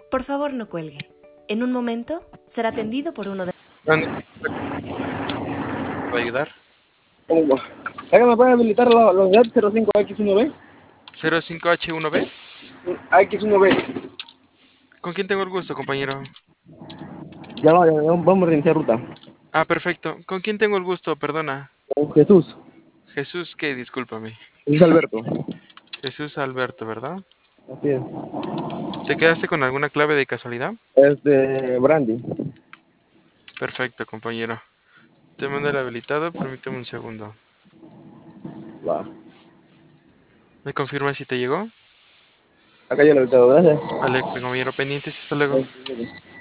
Por favor, no cuelgue. En un momento será atendido por uno de... ¿Dónde puedo ayudar? ¿Cómo? ¿Alguien me puede habilitar los de 05X1B? 05H1B. X1B. ¿Con quién tengo el gusto, compañero? Ya vamos a reiniciar ruta. Ah, perfecto. ¿Con quién tengo el gusto? Perdona. Con Jesús. Jesús, ¿qué? Discúlpame. Jesús Alberto. Jesús Alberto, ¿verdad? Así es. ¿Te quedaste con alguna clave de casualidad? Es de Brandy. Perfecto, compañero. Te mando el habilitado, permíteme un segundo. Va. ¿Me confirmas si te llegó? Acá ya lo he habilitado, gracias. Vale, compañero, pendientes, hasta luego.